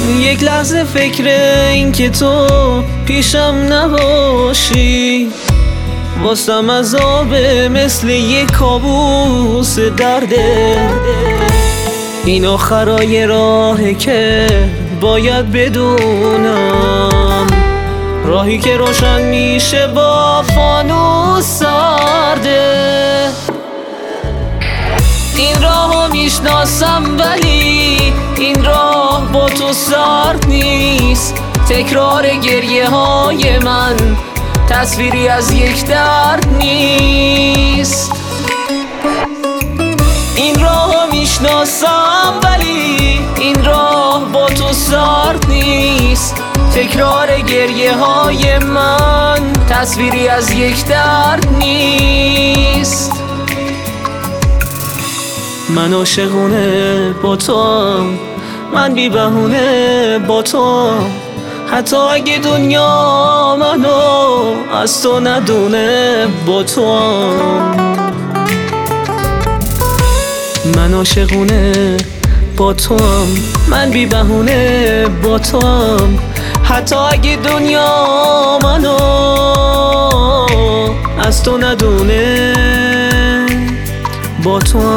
یک لحظه فکر این که تو پیشم نباشی واسم عذابه، مثل یک کابوس درده. این آخرای راهه که باید بدونم، راهی که روشن میشه با فانوس سرده. این راهو میشناسم ولی این راه با تو سرد نیست. تکرار گریه های من تصویری از یک درد نیست. این راهو میشناسم ولی این راه با تو سرد نیست. تکرار گریه های من تصویری از یک درد نیست. من عاشقونه با تو، من بی بهونه با تو، حتی اگه دنیا منو از تو ندونه با تو. من عاشقونه با تو، من بی بهونه با تو، حتی اگه دنیا منو از تو ندونه با تو.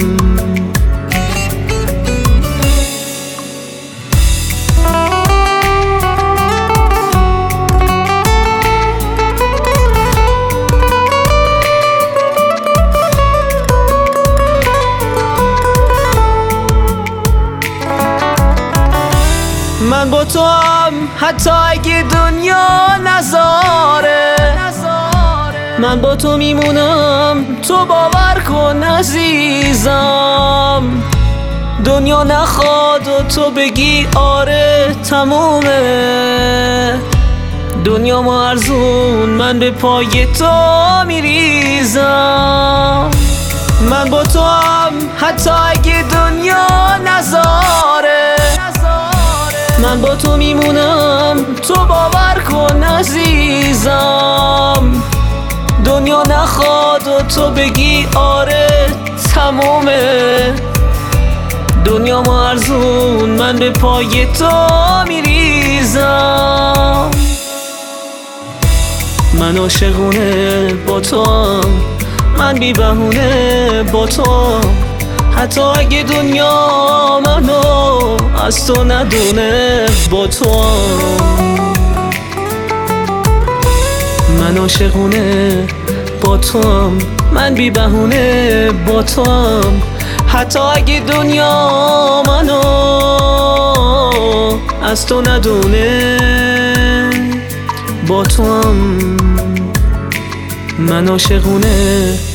من با تو هم حتی اگه دنیا نذاره، من با تو میمونم، تو باور کن عزیزم. دنیا نخواد و تو بگی آره تمومه. دنیا ما ارزون، من به پای تو میریزم. من با تو هم حتی اگه دنیا نذاره، من با تو میمونم، تو باور کن عزیزم. دنیا نخواد و تو بگی آره تمومه. دنیا ما ارزون، من به پای تو میریزم. من عاشقونه با تو، من بی بهونه با تو، حتی اگه دنیا منو از تو ندونه با تو. من عاشقونه با تو، من بی بهونه با تو، حتی اگه دنیا منو از تو ندونه با تو. من عاشقونه